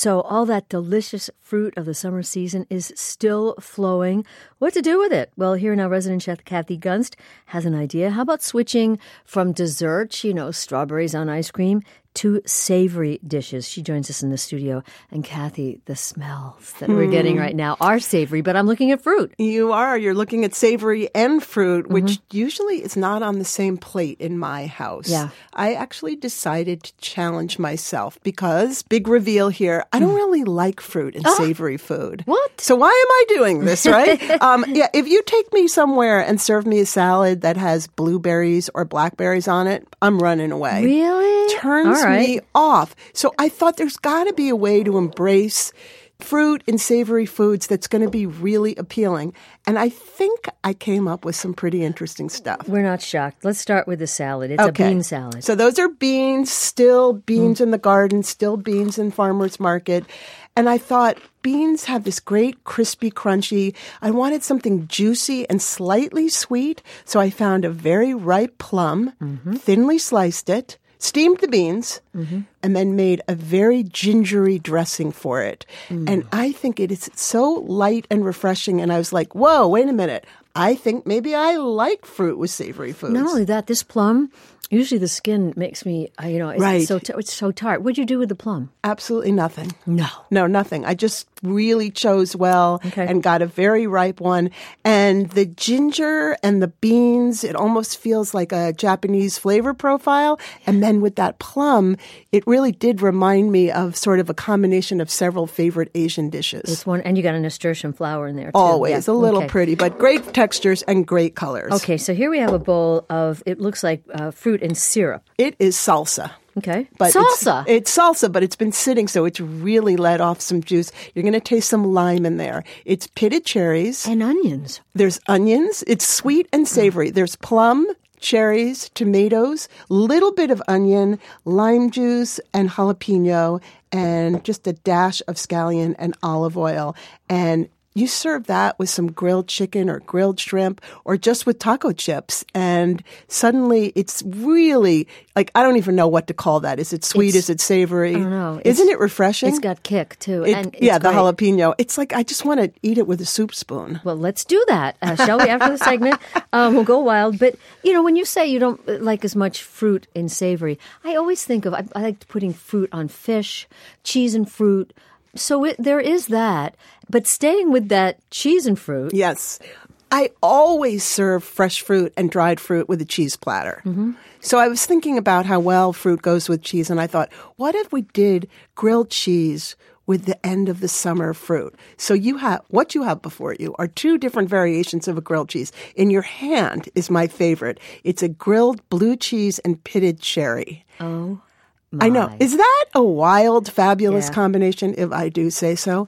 So all that delicious fruit of the summer season is still flowing. What to do with it? Well, here now, resident chef Kathy Gunst has an idea. How about switching from desserts, strawberries on ice cream, to savory dishes? She joins us in the studio. And Kathy, the smells that we're getting right now are savory, but I'm looking at fruit. You are. You're looking at savory and fruit, which usually is not on the same plate in my house. Yeah. I actually decided to challenge myself because, big reveal here, I don't really like fruit and savory food. What? So why am I doing this, right? If you take me somewhere and serve me a salad that has blueberries or blackberries on it, I'm running away. Really? Turns me off. So I thought there's got to be a way to embrace fruit and savory foods that's going to be really appealing. And I think I came up with some pretty interesting stuff. We're not shocked. Let's start with the salad. It's a bean salad. So those are beans, still beans in the garden, still beans in farmer's market. And I thought beans have this great crispy, crunchy. I wanted something juicy and slightly sweet. So I found a very ripe plum, thinly sliced it, steamed the beans, and then made a very gingery dressing for it. And I think it is so light and refreshing. And I was like, whoa, wait a minute. I think maybe I like fruit with savory foods. Not only that, this plum, usually the skin makes me, Right. it's so tart. What'd you do with the plum? Absolutely nothing. No. No, nothing. I just really chose well and got a very ripe one. And the ginger and the beans, it almost feels like a Japanese flavor profile. And then with that plum, it really did remind me of sort of a combination of several favorite Asian dishes. It's one, and you got a nasturtium flower in there, too. Always. Yeah. A little pretty, but great textures and great colors. Okay, so here we have a bowl of, it looks like fruit and syrup. It is salsa. Okay. But salsa. It's salsa, but it's been sitting, so it's really let off some juice. You're going to taste some lime in there. It's pitted cherries. And onions. There's onions. It's sweet and savory. There's plum, cherries, tomatoes, little bit of onion, lime juice, and jalapeno, and just a dash of scallion and olive oil. And you serve that with some grilled chicken or grilled shrimp or just with taco chips. And suddenly it's really, I don't even know what to call that. Is it sweet? Is it savory? I don't know. Isn't it refreshing? It's got kick, too. The great. jalapeno. It's like I just want to eat it with a soup spoon. Well, let's do that, shall we, after the segment? We'll go wild. But, when you say you don't like as much fruit in savory, I always think of, I like putting fruit on fish, cheese and fruit. So there is that. But staying with that cheese and fruit. Yes. I always serve fresh fruit and dried fruit with a cheese platter. So I was thinking about how well fruit goes with cheese, and I thought, what if we did grilled cheese with the end of the summer fruit? So what you have before you are two different variations of a grilled cheese. In your hand is my favorite. It's a grilled blue cheese and pitted cherry. Oh, I know. Is that a wild, fabulous combination, if I do say so?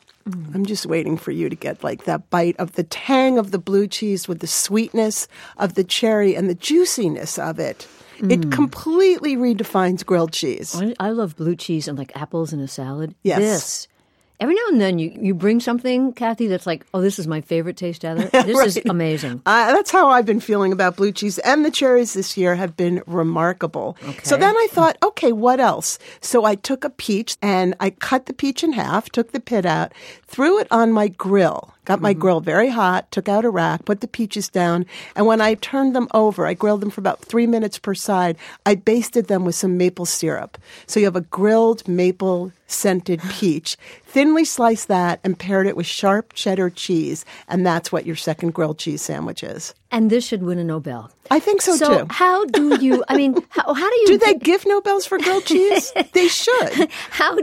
I'm just waiting for you to get that bite of the tang of the blue cheese with the sweetness of the cherry and the juiciness of it. It completely redefines grilled cheese. I love blue cheese and apples in a salad. Yes. Every now and then you bring something, Kathy, that's like, oh, this is my favorite taste ever. This is amazing. That's how I've been feeling about blue cheese. And the cherries this year have been remarkable. Okay. So then I thought, okay, what else? So I took a peach and I cut the peach in half, took the pit out, threw it on my grill. Got my grill very hot, took out a rack, put the peaches down, and when I turned them over, I grilled them for about 3 minutes per side. I basted them with some maple syrup. So you have a grilled maple scented peach. Thinly sliced that and paired it with sharp cheddar cheese, and that's what your second grilled cheese sandwich is. And this should win a Nobel. I think so too. So how do you, how do you... Do they give Nobels for grilled cheese? They should. How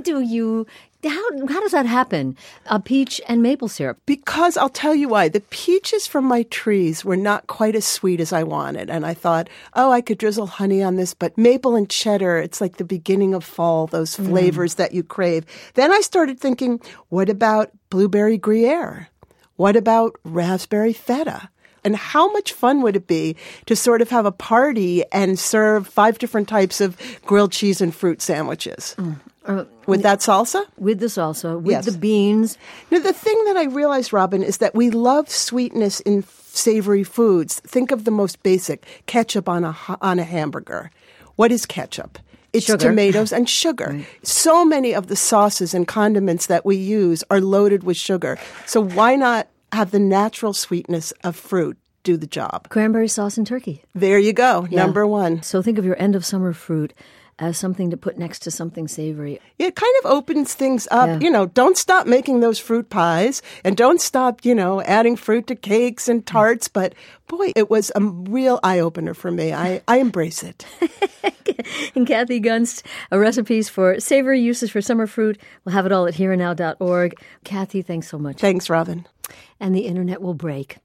does that happen? A peach and maple syrup? Because I'll tell you why. The peaches from my trees were not quite as sweet as I wanted. And I thought, I could drizzle honey on this. But maple and cheddar, it's like the beginning of fall, those flavors that you crave. Then I started thinking, what about blueberry Gruyere? What about raspberry feta? And how much fun would it be to sort of have a party and serve 5 different types of grilled cheese and fruit sandwiches? With that salsa? With the salsa, with the beans. Now, the thing that I realized, Robin, is that we love sweetness in savory foods. Think of the most basic, ketchup on a hamburger. What is ketchup? It's sugar. tomatoes and sugar. Right. So many of the sauces and condiments that we use are loaded with sugar. So why not have the natural sweetness of fruit do the job? Cranberry sauce and turkey. There you go, Yeah. number one. So think of your end of summer fruit as something to put next to something savory. It kind of opens things up. Yeah. You know, don't stop making those fruit pies and don't stop, adding fruit to cakes and tarts. But boy, it was a real eye-opener for me. I embrace it. And Kathy Gunst, recipes for savory uses for summer fruit. We'll have it all at hereandnow.org. Kathy, thanks so much. Thanks, Robin. And the internet will break.